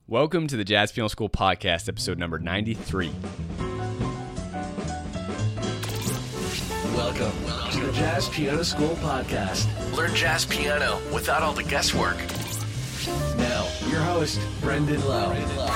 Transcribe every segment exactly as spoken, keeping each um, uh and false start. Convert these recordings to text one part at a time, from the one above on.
Welcome to the Jazz Piano School Podcast, episode number ninety-three. Welcome to the Jazz Piano School Podcast. Learn jazz piano without all the guesswork. Now, your host, Brendan Lowe.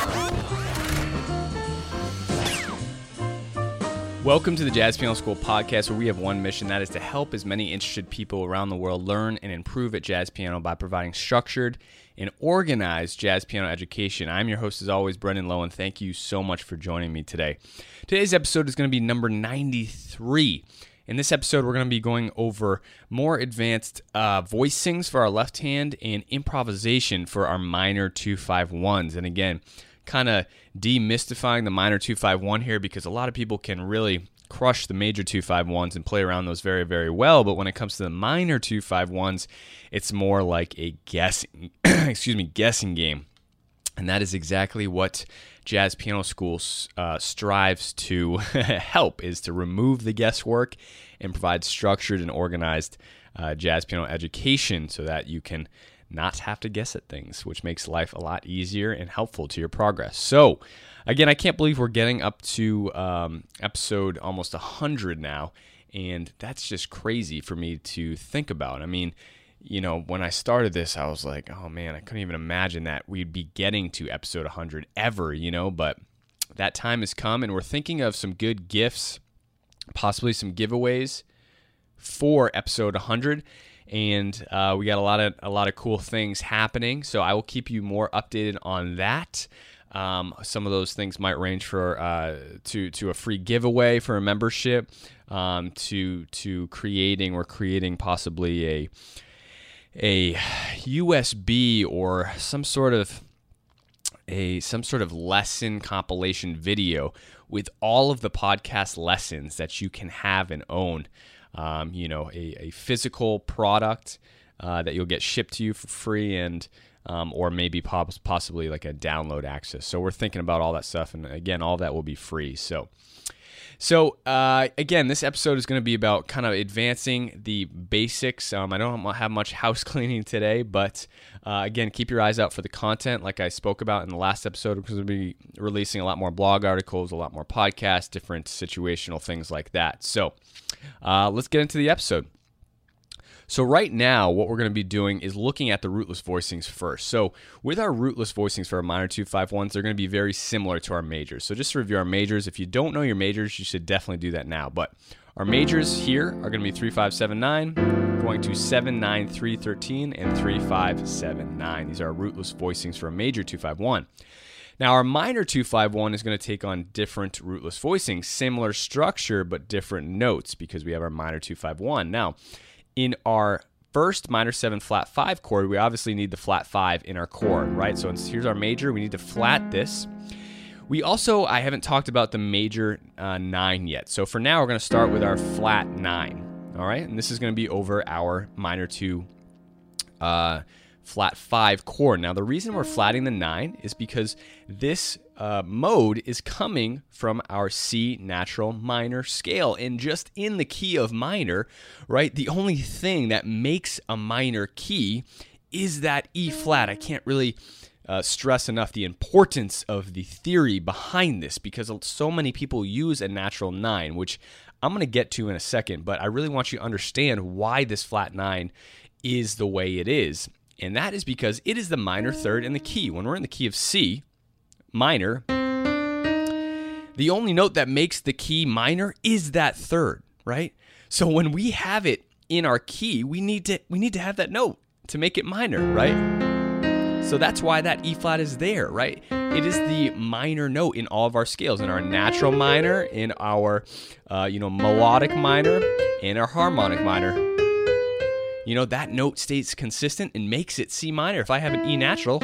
Welcome to the Jazz Piano School Podcast, where we have one mission, that is to help as many interested people around the world learn and improve at jazz piano by providing structured and organized jazz piano education. I'm your host, as always, Brendan Lowe, and thank you so much for joining me today. Today's episode is going to be number ninety-three. In this episode, we're going to be going over more advanced uh, voicings for our left hand and improvisation for our minor two five ones. And again, kind of demystifying the minor two five one here, because a lot of people can really crush the major two five ones and play around those very, very well. But when it comes to the minor two five ones, it's more like a guessing, excuse me, guessing game. And that is exactly what Jazz Piano School uh, strives to help, is to remove the guesswork and provide structured and organized uh, jazz piano education so that you can not have to guess at things, which makes life a lot easier and helpful to your progress. So, again, I can't believe we're getting up to um, episode almost one hundred now, and that's just crazy for me to think about. I mean, you know, when I started this, I was like, oh man, I couldn't even imagine that we'd be getting to episode one hundred ever, you know, but that time has come, and we're thinking of some good gifts, possibly some giveaways for episode one hundred. And uh, we got a lot of a lot of cool things happening, so I will keep you more updated on that. Um, some of those things might range for uh, to to a free giveaway for a membership, um, to to creating or creating possibly a a U S B or some sort of a some sort of lesson compilation video with all of the podcast lessons that you can have and own. Um, you know, a, a physical product uh, that you'll get shipped to you for free, and um, or maybe pos- possibly like a download access. So we're thinking about all that stuff, and again, all that will be free. So, so uh, again, this episode is going to be about kind of advancing the basics. Um, I don't have much house cleaning today, but uh, again, keep your eyes out for the content, like I spoke about in the last episode, because we'll be releasing a lot more blog articles, a lot more podcasts, different situational things like that. So. Uh, let's get into the episode. So right now, what we're going to be doing is looking at the rootless voicings first. So with our rootless voicings for our minor two five ones, they're going to be very similar to our majors. So just to review our majors, if you don't know your majors, you should definitely do that now. But our majors here are going to be three five seven nine, going to seven nine three one three, and three five seven nine. These are our rootless voicings for a major two five one. Now, our minor two five one is going to take on different rootless voicings, similar structure, but different notes, because we have our minor two five one. Now, in our first minor seven flat five chord, we obviously need the flat five in our chord, right? So here's our major. We need to flat this. We also, I haven't talked about the major uh, nine yet. So for now, we're going to start with our flat nine, all right? And this is going to be over our minor two uh flat five chord. Now, the reason we're flatting the nine is because this uh, mode is coming from our C natural minor scale, and just in the key of minor, right? The only thing that makes a minor key is that E flat. I can't really uh, stress enough the importance of the theory behind this, because so many people use a natural nine, which I'm going to get to in a second, but I really want you to understand why this flat nine is the way it is. And that is because it is the minor third in the key. When we're in the key of C minor, the only note that makes the key minor is that third, right? So when we have it in our key, we need to we need to have that note to make it minor, right? So that's why that E flat is there, right? It is the minor note in all of our scales, in our natural minor, in our uh, you know melodic minor, and our harmonic minor. You know, that note stays consistent and makes it C minor. If I have an E natural,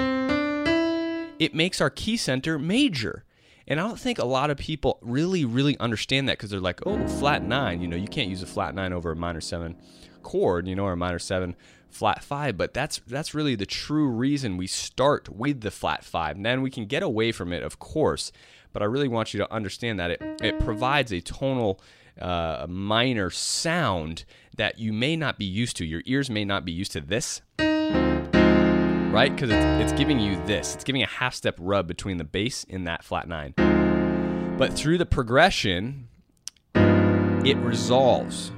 it makes our key center major. And I don't think a lot of people really, really understand that, because they're like, oh, flat nine, you know, you can't use a flat nine over a minor seven chord, you know, or a minor seven flat five. But that's that's really the true reason we start with the flat five. And then we can get away from it, of course. But I really want you to understand that it, it provides a tonal uh, minor sound that you may not be used to. Your ears may not be used to this, right? Because it's, it's giving you this. It's giving a half-step rub between the bass and that flat nine. But through the progression, it resolves.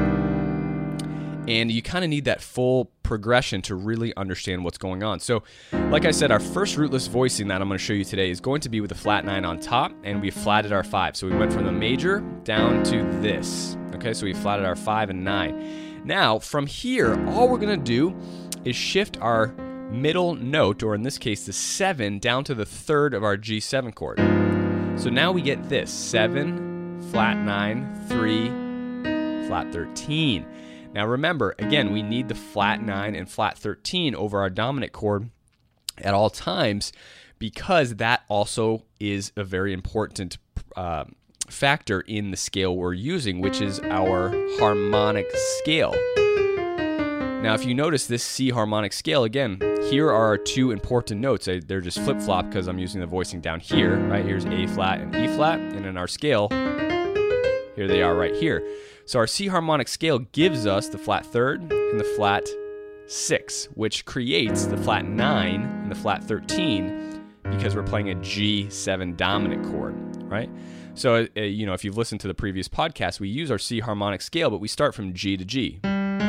And you kind of need that full progression to really understand what's going on. So, like I said, our first rootless voicing that I'm going to show you today is going to be with a flat nine on top, and we flatted our five. So we went from the major down to this. Okay, so we flatted our five and nine. Now, from here, all we're going to do is shift our middle note, or in this case, the seven, down to the third of our G seven chord. So now we get this, seven, flat nine, three, flat thirteen. Now remember, again, we need the flat nine and flat thirteen over our dominant chord at all times, because that also is a very important uh, factor in the scale we're using, which is our harmonic scale. Now, if you notice this C harmonic scale, again, here are our two important notes. They're just flip-flop because I'm using the voicing down here, right? Here's A flat and E flat, and in our scale, here they are right here. So our C harmonic scale gives us the flat third and the flat six, which creates the flat nine and the flat thirteen because we're playing a G seven dominant chord, right? So, uh, you know, if you've listened to the previous podcast, we use our C harmonic scale, but we start from G to G.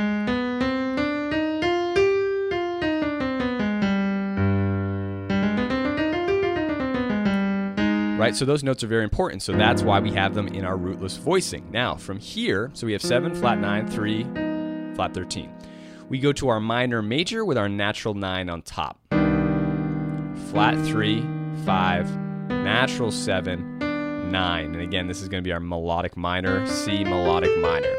Right, so those notes are very important, so that's why we have them in our rootless voicing. Now, from here, so we have seven, flat nine, three, flat thirteen. We go to our minor major with our natural nine on top. Flat three, five, natural seven, nine. And again, this is going to be our melodic minor, C melodic minor.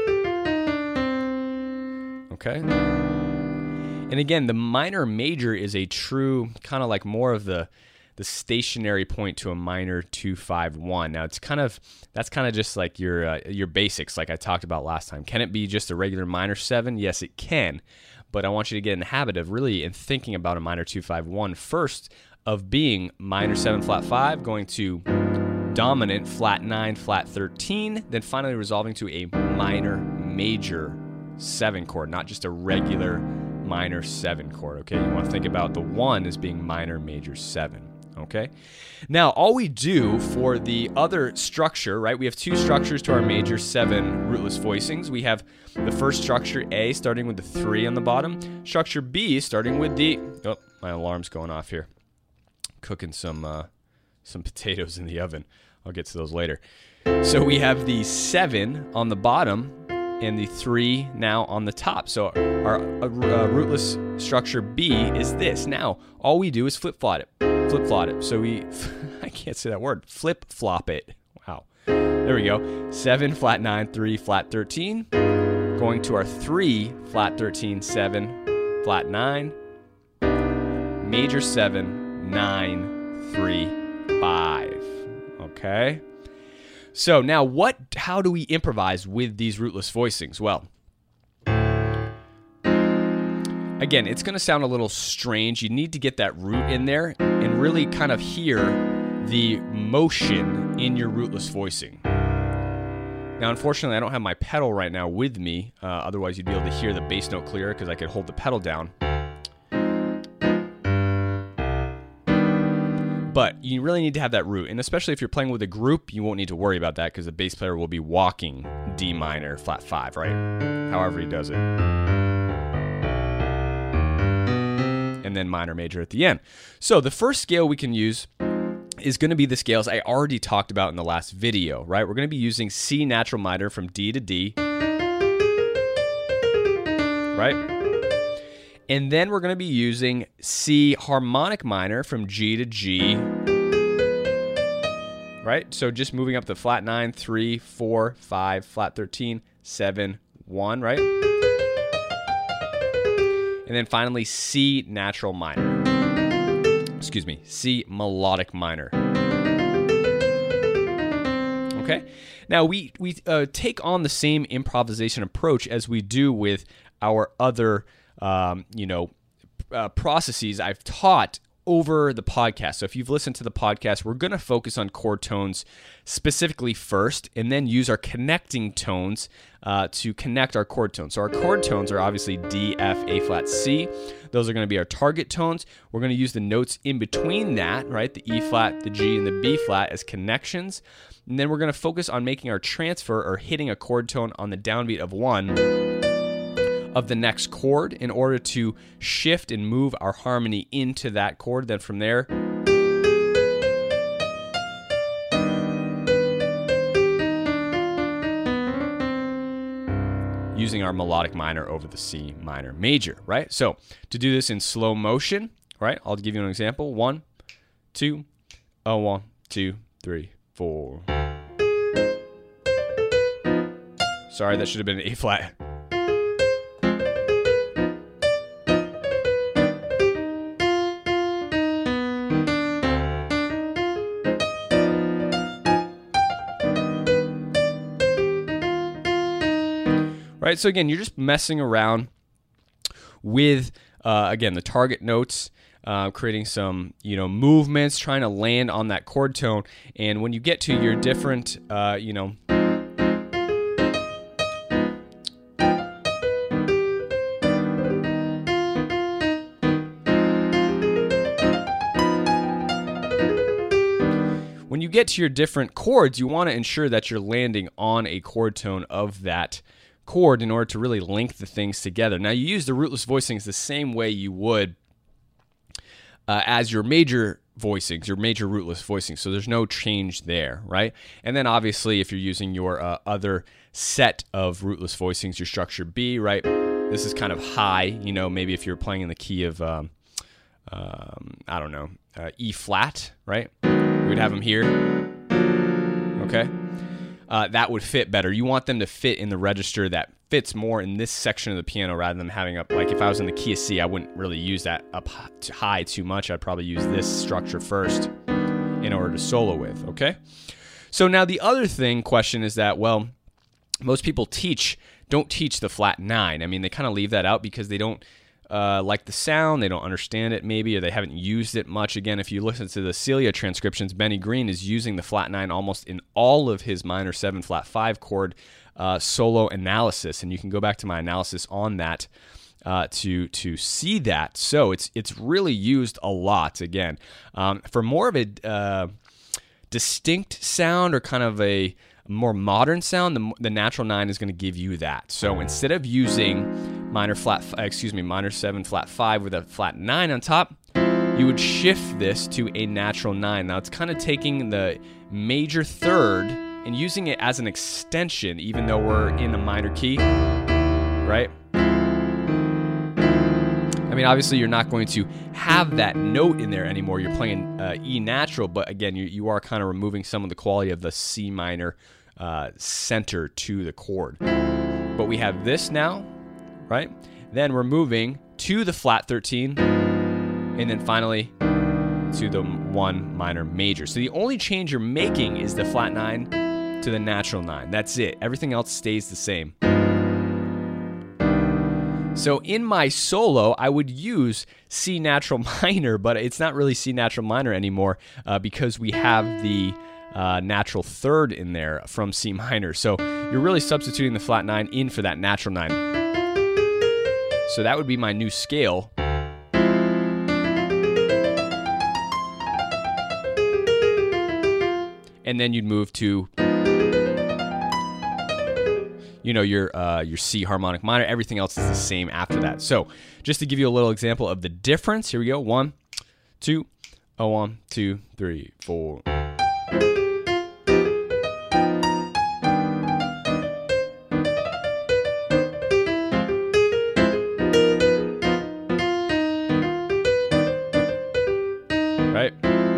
Okay? And again, the minor major is a true, kind of like more of the the stationary point to a minor two five one. Now it's kind of that's kind of just like your uh, your basics, like I talked about last time. Can it be just a regular minor seven? Yes, it can. But I want you to get in the habit of really in thinking about a minor two five one first of being minor seven flat five, going to dominant flat nine flat thirteen, then finally resolving to a minor major seven chord, not just a regular minor seven chord. Okay, you want to think about the one as being minor major seven. Okay, now all we do for the other structure, right? We have two structures to our major seven rootless voicings. We have the first structure A starting with the three on the bottom, structure B starting with the, oh, my alarm's going off here. Cooking some uh, some potatoes in the oven. I'll get to those later. So we have the seven on the bottom and the three now on the top. So our uh, uh, rootless structure B is this. Now all we do is flip flop it. Flip flop it. So we, I can't say that word. Flip flop it. Wow. There we go. Seven, flat nine, three, flat thirteen. Going to our three, flat thirteen, seven, flat nine, major seven, nine, three, five. Okay. So now what, how do we improvise with these rootless voicings? Well, again, it's going to sound a little strange. You need to get that root in there and really kind of hear the motion in your rootless voicing. Now, unfortunately, I don't have my pedal right now with me. Uh, otherwise, you'd be able to hear the bass note clearer because I could hold the pedal down. But you really need to have that root. And especially if you're playing with a group, you won't need to worry about that because the bass player will be walking D minor, flat five, right? However he does it. And then minor major at the end. So the first scale we can use is going to be the scales I already talked about in the last video, right? We're going to be using C natural minor from D to D, right? And then we're going to be using C harmonic minor from G to G, right? So just moving up the flat nine, three, four, five, flat thirteen, seven, one, right? And then finally, C natural minor. Excuse me, C melodic minor. Okay? Now, we, we uh, take on the same improvisation approach as we do with our other, um, you know, uh, processes I've taught over the podcast. So if you've listened to the podcast, we're going to focus on chord tones specifically first, and then use our connecting tones uh, to connect our chord tones. So our chord tones are obviously D, F, A flat, C. Those are going to be our target tones. We're going to use the notes in between that, right? The E flat, the G, and the B flat as connections. And then we're going to focus on making our transfer or hitting a chord tone on the downbeat of one of the next chord in order to shift and move our harmony into that chord. Then from there, using our melodic minor over the C minor major, right? So to do this in slow motion, right? I'll give you an example. One, two, oh, one, two, three, four. Sorry, that should have been an A flat. Right, so again, you're just messing around with, uh, again, the target notes, uh, creating some, you know, movements, trying to land on that chord tone. And when you get to your different, uh, you know, when you get to your different chords, you want to ensure that you're landing on a chord tone of that chord in order to really link the things together. Now, you use the rootless voicings the same way you would uh, as your major voicings, your major rootless voicings, so there's no change there, right? And then obviously if you're using your uh, other set of rootless voicings, your structure B, right? This is kind of high, you know, maybe if you're playing in the key of, um, um, I don't know, uh, E flat, right? We'd have them here, okay? Uh, that would fit better. You want them to fit in the register that fits more in this section of the piano rather than having up, like if I was in the key of C, I wouldn't really use that up high too much. I'd probably use this structure first in order to solo with, okay? So now the other thing, question is that, well, most people teach, don't teach the flat nine. I mean, they kind of leave that out because they don't uh, like the sound, they don't understand it maybe, or they haven't used it much. Again, if you listen to the Celia transcriptions, Benny Green is using the flat nine almost in all of his minor seven flat five chord uh, solo analysis, and you can go back to my analysis on that uh, to to see that. So it's it's really used a lot. Again, um, for more of a uh, distinct sound or kind of a more modern sound, the, the natural nine is going to give you that. So instead of using minor flat, excuse me, minor seven flat five with a flat nine on top, you would shift this to a natural nine. Now it's kind of taking the major third and using it as an extension, even though we're in a minor key, right? I mean, obviously you're not going to have that note in there anymore. You're playing uh, E natural, but again, you, you are kind of removing some of the quality of the C minor uh, center to the chord. But we have this now, right? Then we're moving to the flat thirteen, and then finally to the one minor major. So the only change you're making is the flat nine to the natural nine. That's it. Everything else stays the same. So in my solo, I would use C natural minor, but it's not really C natural minor anymore uh, because we have the uh, natural third in there from C minor. So you're really substituting the flat nine in for that natural nine. So that would be my new scale. And then you'd move to, you know, your uh, your C harmonic minor. Everything else is the same after that. So just to give you a little example of the difference, here we go. One, two, oh, one, two, three, four. Right?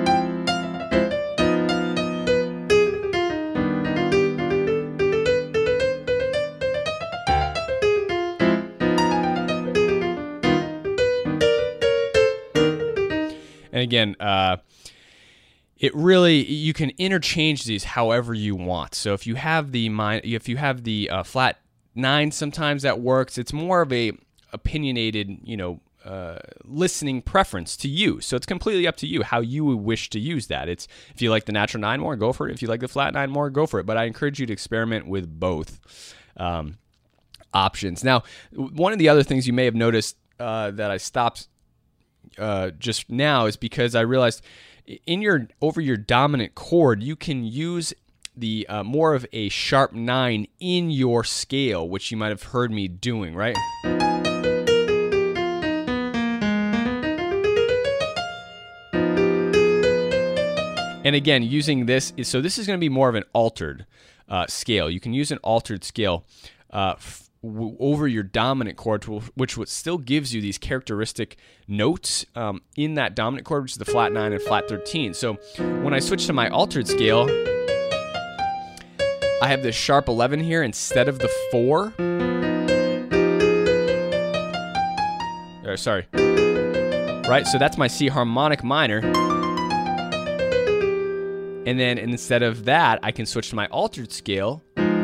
And again, uh, it really, you can interchange these however you want. So if you have the min- if you have the uh, flat nine, sometimes that works. It's more of a opinionated, you know, uh, listening preference to you. So it's completely up to you how you would wish to use that. It's if you like the natural nine more, go for it. If you like the flat nine more, go for it. But I encourage you to experiment with both um, options. Now, one of the other things you may have noticed uh, that I stopped uh, just now is because I realized in your over your dominant chord, you can use the uh, more of a sharp nine in your scale, which you might have heard me doing, right? And again, using this, is, so this is going to be more of an altered uh, scale. You can use an altered scale uh, f- w- over your dominant chord, which which still gives you these characteristic notes um, in that dominant chord, which is the flat nine and flat thirteen. So when I switch to my altered scale, I have this sharp eleven here instead of the four. Or, sorry. Right, so that's my C harmonic minor. And then instead of that, I can switch to my altered scale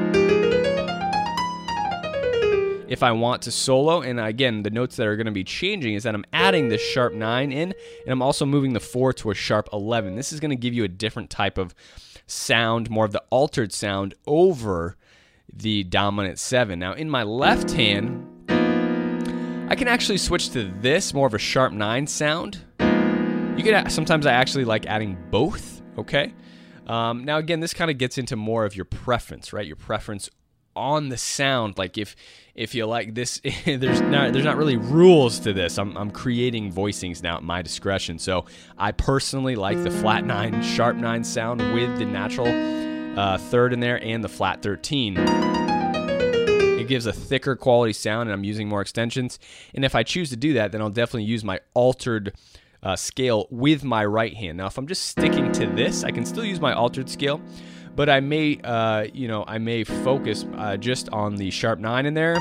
if I want to solo. And again, the notes that are going to be changing is that I'm adding this sharp nine in, and I'm also moving the four to a sharp eleven. This is going to give you a different type of sound, more of the altered sound over the dominant seven. Now, in my left hand, I can actually switch to this, more of a sharp nine sound. You can sometimes I actually like adding both, okay? Um, now, again, this kind of gets into more of your preference, right? Your preference on the sound. Like if if you like this, there's not there's not really rules to this. I'm I'm creating voicings now at my discretion. So I personally like the flat nine, sharp nine sound with the natural uh, third in there and the flat thirteen. It gives a thicker quality sound, and I'm using more extensions. And if I choose to do that, then I'll definitely use my altered Uh, scale with my right hand. Now, if I'm just sticking to this, I can still use my altered scale, but I may, uh, you know, I may focus uh, just on the sharp nine in there,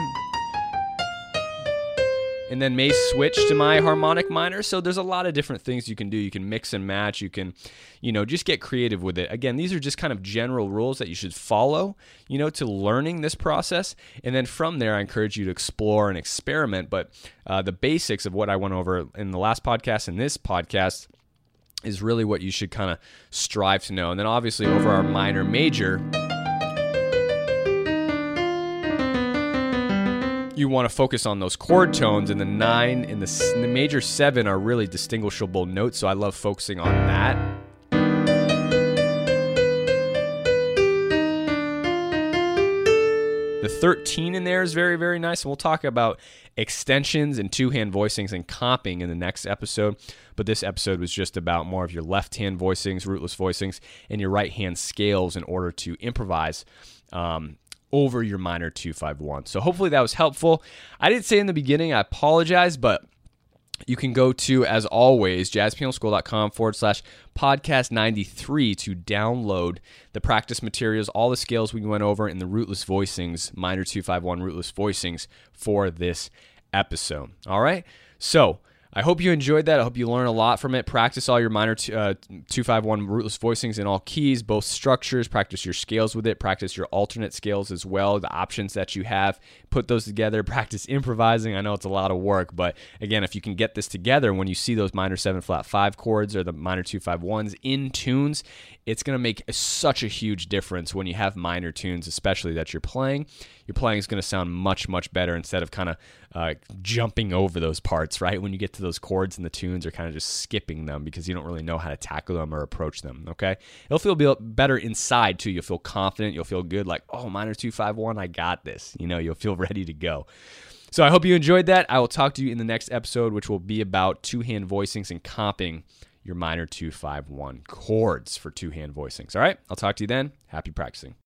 and then may switch to my harmonic minor. So there's a lot of different things you can do. You can mix and match. You can, you know, just get creative with it. Again, these are just kind of general rules that you should follow, you know, to learning this process. And then from there, I encourage you to explore and experiment. But uh, the basics of what I went over in the last podcast and this podcast is really what you should kind of strive to know. And then obviously over our minor major, you want to focus on those chord tones, and the nine and the, the major seven are really distinguishable notes, so I love focusing on that. The thirteen in there is very, very nice, and we'll talk about extensions and two-hand voicings and comping in the next episode, but this episode was just about more of your left-hand voicings, rootless voicings, and your right-hand scales in order to improvise um, over your minor two five one. So hopefully that was helpful. I didn't say in the beginning, I apologize, but you can go to, as always, jazzpianoschool.com forward slash podcast 93 to download the practice materials, all the scales we went over in the rootless voicings, minor two five one rootless voicings for this episode. All right? So I hope you enjoyed that. I hope you learned a lot from it. Practice all your minor two, uh, two five one rootless voicings in all keys, both structures. Practice your scales with it. Practice your alternate scales as well, the options that you have. Put those together. Practice improvising. I know it's a lot of work, but again, if you can get this together, when you see those minor seven flat five chords or the minor two five ones in tunes, it's going to make such a huge difference when you have minor tunes, especially that you're playing. Your playing is going to sound much, much better instead of kind of uh, jumping over those parts, right? When you get to those chords and the tunes, or kind of just skipping them because you don't really know how to tackle them or approach them, okay? It'll feel better inside, too. You'll feel confident. You'll feel good, like, oh, minor two five one, I got this. You know, you'll feel ready to go. So I hope you enjoyed that. I will talk to you in the next episode, which will be about two-hand voicings and comping your minor two five one chords for two-hand voicings. All right? I'll talk to you then. Happy practicing.